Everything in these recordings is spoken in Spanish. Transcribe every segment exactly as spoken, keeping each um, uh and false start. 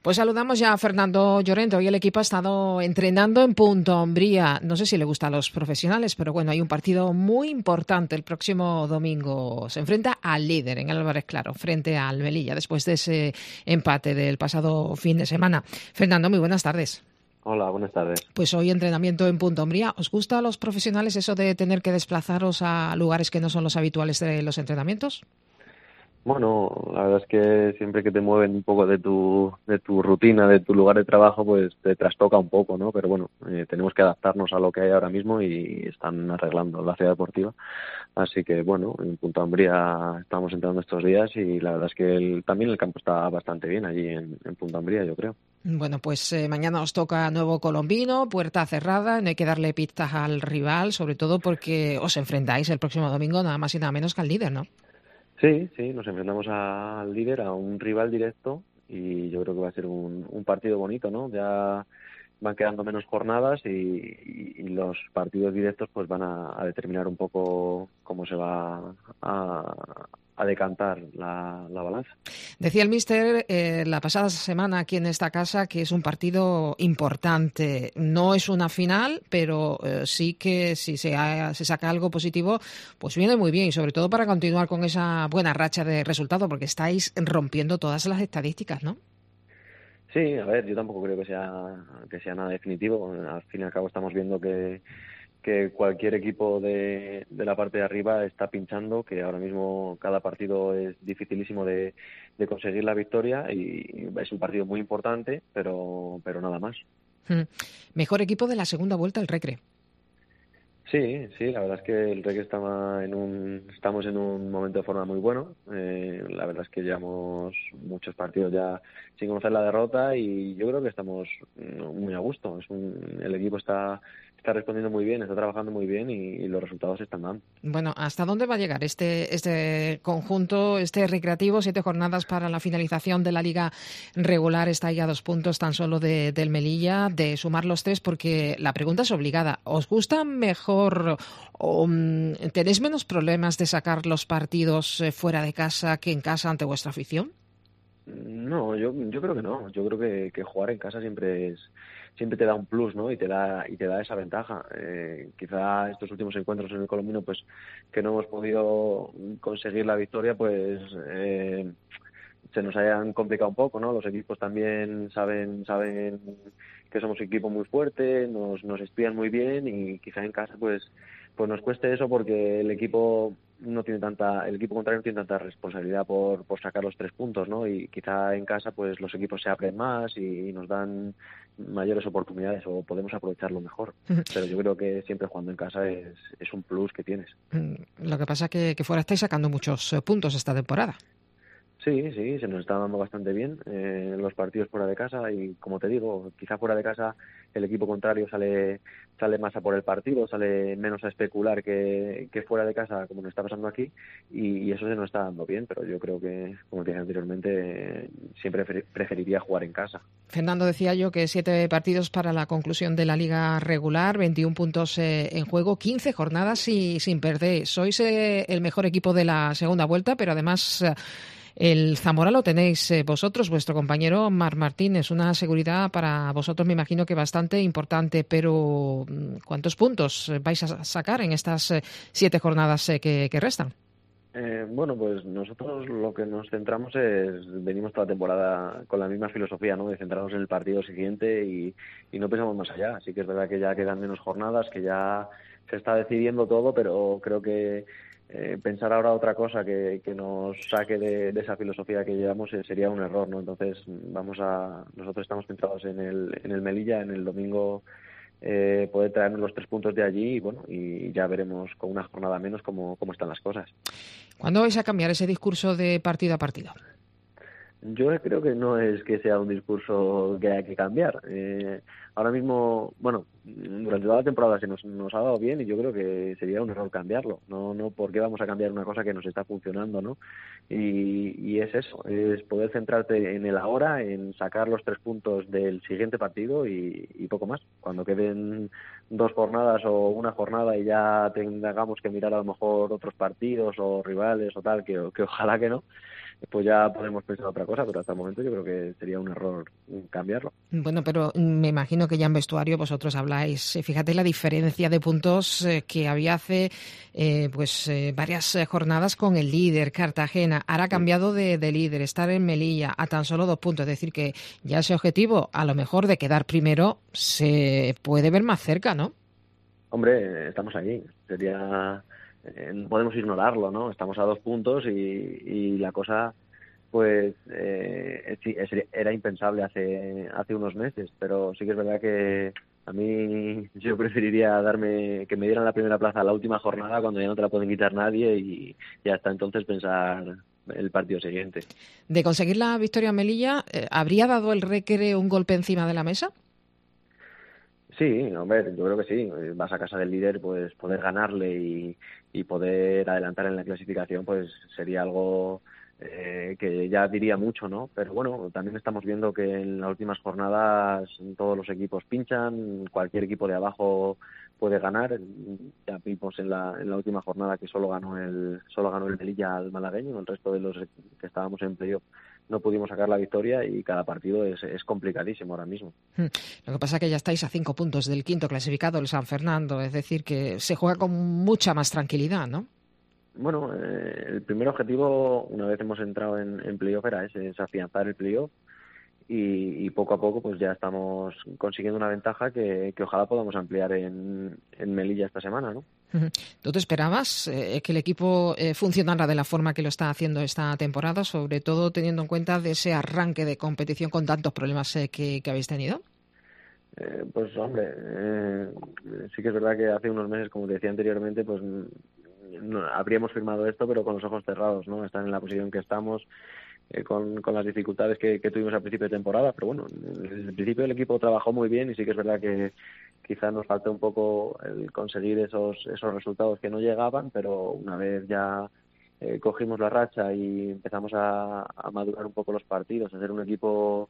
Pues saludamos ya a Fernando Llorente. Hoy el equipo ha estado entrenando en Punta Umbría. No sé si le gusta a los profesionales, pero bueno, hay un partido muy importante el próximo domingo. Se enfrenta al líder en Álvarez Claro, frente al Melilla, después de ese empate del pasado fin de semana. Fernando, muy buenas tardes. Hola, buenas tardes. Pues hoy entrenamiento en Punta Umbría. ¿Os gusta a los profesionales eso de tener que desplazaros a lugares que no son los habituales de los entrenamientos? Bueno, la verdad es que siempre que te mueven un poco de tu, de tu rutina, de tu lugar de trabajo, pues te trastoca un poco, ¿no? Pero bueno, eh, tenemos que adaptarnos a lo que hay ahora mismo y están arreglando la ciudad deportiva. Así que bueno, en Punta Umbría estamos entrando estos días y la verdad es que el, también el campo está bastante bien allí en, en Punta Umbría, yo creo. Bueno, pues eh, mañana os toca nuevo colombino, puerta cerrada, no hay que darle pistas al rival, sobre todo porque os enfrentáis el próximo domingo nada más y nada menos que al líder, ¿no? Sí, sí, nos enfrentamos al líder, a un rival directo y yo creo que va a ser un, un partido bonito, ¿no? Ya van quedando menos jornadas y, y- y los partidos directos pues van a, a determinar un poco cómo se va a, a decantar la, la balanza. Decía el míster eh, la pasada semana aquí en esta casa que es un partido importante. No es una final, pero eh, sí que si se, ha- se saca algo positivo, pues viene muy bien y sobre todo para continuar con esa buena racha de resultados, porque estáis rompiendo todas las estadísticas, ¿no? Sí, a ver, yo tampoco creo que sea que sea nada definitivo. Al fin y al cabo estamos viendo que que cualquier equipo de, de la parte de arriba está pinchando, que ahora mismo cada partido es dificilísimo de, de conseguir la victoria y es un partido muy importante, pero, pero nada más. Mm. Mejor equipo de la segunda vuelta al Recre. Sí, sí, la verdad es que el Recre estaba en un, estamos en un momento de forma muy bueno. Eh, la verdad es que llevamos muchos partidos ya sin conocer la derrota y yo creo que estamos mm, muy a gusto. Es un, el equipo está, está respondiendo muy bien, está trabajando muy bien y, y los resultados se están dando. Bueno, ¿hasta dónde va a llegar este, este conjunto, este recreativo? Siete jornadas para la finalización de la liga regular. Está ahí a dos puntos tan solo de, del Melilla, de sumar los tres, porque la pregunta es obligada. ¿Os gusta mejor o mm, tenéis menos problemas de sacar los partidos eh, fuera de casa que en casa ante vuestra afición? No, yo, yo creo que no. Yo creo que, que jugar en casa siempre es, siempre te da un plus, ¿no? Y te da, y te da esa ventaja. Eh, quizá estos últimos encuentros en el Colombino, pues, que no hemos podido conseguir la victoria, pues, eh, se nos hayan complicado un poco, ¿no? Los equipos también saben, saben que somos un equipo muy fuerte, nos, nos espían muy bien y quizá en casa, pues, pues nos cueste eso porque el equipo no tiene tanta, el equipo contrario no tiene tanta responsabilidad por, por sacar los tres puntos, ¿no? Y quizá en casa pues los equipos se abren más y, y nos dan mayores oportunidades o podemos aprovecharlo mejor. Pero yo creo que siempre jugando en casa es, es un plus que tienes. Lo que pasa es que, que fuera estáis sacando muchos eh, puntos esta temporada. Sí, sí, se nos está dando bastante bien eh, los partidos fuera de casa y como te digo, quizá fuera de casa el equipo contrario sale sale más a por el partido, sale menos a especular que, que fuera de casa como nos está pasando aquí y, y eso se nos está dando bien, pero yo creo que, como te dije anteriormente, eh, siempre prefer- preferiría jugar en casa. Fernando, decía yo que siete partidos para la conclusión de la liga regular, veintiún puntos eh, en juego, quince jornadas y sin perder. Sois eh, el mejor equipo de la segunda vuelta, pero además eh, el Zamora lo tenéis eh, vosotros, vuestro compañero Marc Martínez. Una seguridad para vosotros, me imagino que bastante importante, pero mm, ¿cuántos puntos vais a sacar en estas eh, siete jornadas eh, que, que restan? Eh, bueno, pues nosotros lo que nos centramos es, venimos toda la temporada con la misma filosofía, ¿no? De centrarnos en el partido siguiente y, y no pensamos más allá. Así que es verdad que ya quedan menos jornadas, que ya se está decidiendo todo, pero creo que eh, pensar ahora otra cosa que, que nos saque de, de esa filosofía que llevamos eh, sería un error, ¿no? Entonces vamos a, nosotros estamos centrados en el, en el Melilla, en el domingo eh, poder traernos los tres puntos de allí y bueno, y ya veremos con una jornada menos cómo, cómo están las cosas. ¿Cuándo vais a cambiar ese discurso de partido a partido? Yo creo que no es que sea un discurso que hay que cambiar. Eh, ahora mismo, bueno, durante toda la temporada se nos, nos ha dado bien y yo creo que sería un error cambiarlo. No, no, ¿por qué vamos a cambiar una cosa que nos está funcionando, ¿no? Y, y es eso, es poder centrarte en el ahora, en sacar los tres puntos del siguiente partido y, y poco más. Cuando queden dos jornadas o una jornada y ya tengamos que mirar a lo mejor otros partidos o rivales o tal, que, que ojalá que no, pues ya podemos pensar otra cosa, pero hasta el momento yo creo que sería un error cambiarlo. Bueno, pero me imagino que ya en vestuario vosotros habláis. Fíjate la diferencia de puntos que había hace eh, pues eh, varias jornadas con el líder, Cartagena. Ahora ha cambiado de, de líder, estar en Melilla a tan solo dos puntos. Es decir, que ya ese objetivo, a lo mejor de quedar primero, se puede ver más cerca, ¿no? Hombre, estamos ahí. Sería, eh, no podemos ignorarlo, ¿no? Estamos a dos puntos y, y la cosa, pues, eh, sí, era impensable hace hace unos meses. Pero sí que es verdad que a mí yo preferiría darme que me dieran la primera plaza a la última jornada cuando ya no te la pueden quitar nadie y, y hasta entonces pensar el partido siguiente. De conseguir la victoria en Melilla, ¿habría dado el Recre un golpe encima de la mesa? Sí, hombre, yo creo que sí. Vas a casa del líder, pues poder ganarle y, y poder adelantar en la clasificación, pues sería algo eh, que ya diría mucho, ¿no? Pero bueno, también estamos viendo que en las últimas jornadas todos los equipos pinchan, cualquier equipo de abajo puede ganar. Ya vimos en la, en la última jornada que solo ganó el solo ganó el Melilla al malagueño, el resto de los que estábamos en playoff no pudimos sacar la victoria y cada partido es, es complicadísimo ahora mismo. Lo que pasa es que ya estáis a cinco puntos del quinto clasificado, el San Fernando, es decir, que se juega con mucha más tranquilidad, ¿no? Bueno, eh, el primer objetivo, una vez hemos entrado en, en playoff, era ese, es afianzar el playoff y, y poco a poco pues ya estamos consiguiendo una ventaja que, que ojalá podamos ampliar en, en Melilla esta semana, ¿no? ¿Tú te esperabas eh, que el equipo eh, funcionara de la forma que lo está haciendo esta temporada, sobre todo teniendo en cuenta de ese arranque de competición con tantos problemas eh, que, que habéis tenido? Eh, pues hombre, eh, sí que es verdad que hace unos meses, como te decía anteriormente, pues no, habríamos firmado esto, pero con los ojos cerrados, ¿no? Estar en la posición que estamos, eh, con, con las dificultades que, que tuvimos al principio de temporada, pero bueno, desde el principio el equipo trabajó muy bien y sí que es verdad que quizás nos falta un poco el conseguir esos esos resultados que no llegaban, pero una vez ya eh, cogimos la racha y empezamos a, a madurar un poco los partidos, a ser un equipo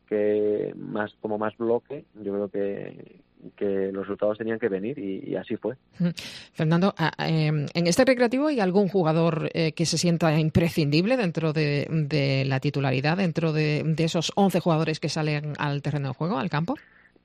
que más como más bloque, yo creo que, que los resultados tenían que venir y, y así fue. Fernando, en este recreativo ¿hay algún jugador eh, que se sienta imprescindible dentro de, de la titularidad, dentro de, de esos once jugadores que salen al terreno de juego, al campo?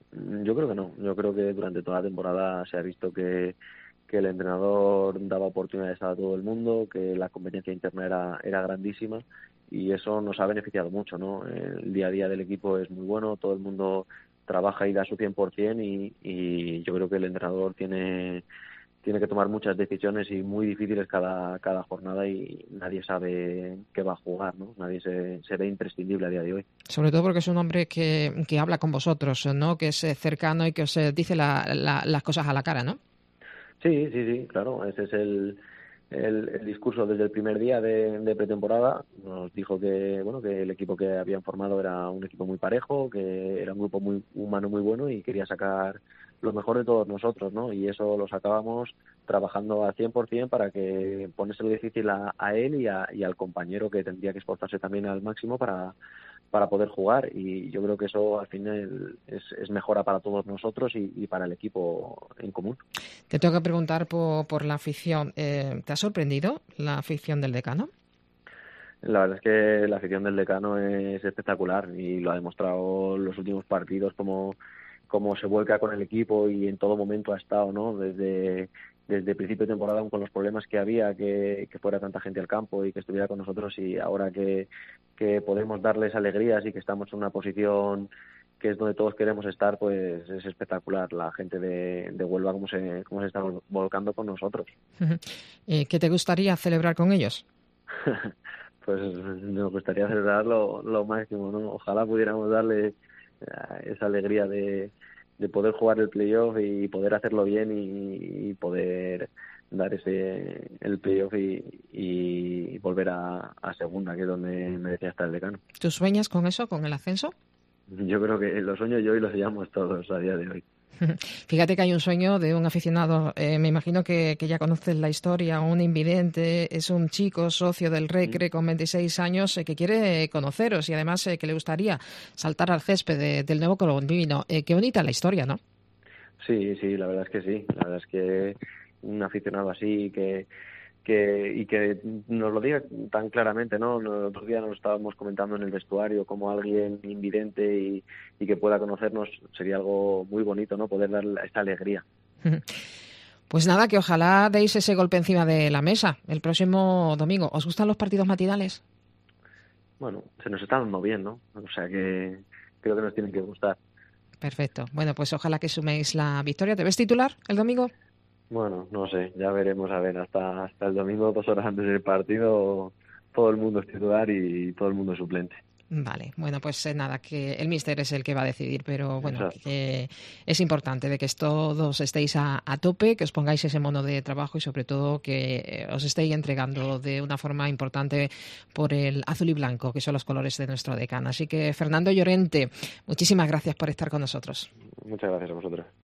Yo creo que no. Yo creo que durante toda la temporada se ha visto que, que el entrenador daba oportunidades a todo el mundo, que la competencia interna era, era grandísima y eso nos ha beneficiado mucho, ¿no? El día a día del equipo es muy bueno, todo el mundo trabaja y da su cien por ciento y, y yo creo que el entrenador tiene tiene que tomar muchas decisiones y muy difíciles cada cada jornada y nadie sabe qué va a jugar, ¿no? Nadie se, se ve imprescindible a día de hoy. Sobre todo porque es un hombre que, que habla con vosotros, ¿no? Que es cercano y que os dice la, la, las cosas a la cara, ¿no? Sí, sí, sí, claro. Ese es el, el, el discurso desde el primer día de, de pretemporada. Nos dijo que bueno que el equipo que habían formado era un equipo muy parejo, que era un grupo muy humano muy bueno y quería sacar lo mejor de todos nosotros, ¿no? Y eso lo sacábamos trabajando al cien por ciento para que ponérselo difícil a, a él y, a, y al compañero que tendría que esforzarse también al máximo para para poder jugar y yo creo que eso al final es, es mejora para todos nosotros y, y para el equipo en común. Te tengo que preguntar por, por la afición. Eh, ¿Te ha sorprendido la afición del Decano? La verdad es que la afición del Decano es espectacular y lo ha demostrado los últimos partidos como, como se vuelca con el equipo y en todo momento ha estado, ¿no? Desde desde el principio de temporada con los problemas que había, que, que fuera tanta gente al campo y que estuviera con nosotros y ahora que, que podemos darles alegrías y que estamos en una posición que es donde todos queremos estar, pues es espectacular la gente de, de Huelva cómo se, cómo se está volcando con nosotros. ¿Qué te gustaría celebrar con ellos? Pues nos gustaría celebrar lo, lo máximo, ¿no? Ojalá pudiéramos darle esa alegría de de poder jugar el playoff y poder hacerlo bien y, y poder dar ese el playoff y, y volver a, a segunda, que es donde merecía estar el Decano. ¿Tú sueñas con eso, con el ascenso? Yo creo que lo sueño yo y lo soñamos todos a día de hoy. Fíjate que hay un sueño de un aficionado, eh, me imagino que, que ya conoces la historia, un invidente, es un chico socio del Recre con veintiséis años eh, que quiere conoceros y además eh, que le gustaría saltar al césped de, del nuevo colombino. Eh, qué bonita la historia, ¿no? Sí, sí, la verdad es que sí, la verdad es que un aficionado así que que y que nos lo diga tan claramente, ¿no? El otro día nos estábamos comentando en el vestuario como alguien invidente y, y que pueda conocernos, sería algo muy bonito, ¿no? Poder dar esta alegría. Pues nada, que ojalá deis ese golpe encima de la mesa el próximo domingo. ¿Os gustan los partidos matinales? Bueno, se nos está dando bien, ¿no? O sea que creo que nos tienen que gustar. Perfecto. Bueno, pues ojalá que suméis la victoria. ¿Te ves titular el domingo? Bueno, no sé, ya veremos, a ver, hasta hasta el domingo, dos horas antes del partido, todo el mundo es titular y todo el mundo es suplente. Vale, bueno, pues eh, nada, que el míster es el que va a decidir, pero bueno, Exacto. que es importante de que todos estéis a, a tope, que os pongáis ese mono de trabajo y sobre todo que os estéis entregando de una forma importante por el azul y blanco, que son los colores de nuestro decano. Así que, Fernando Llorente, muchísimas gracias por estar con nosotros. Muchas gracias a vosotros.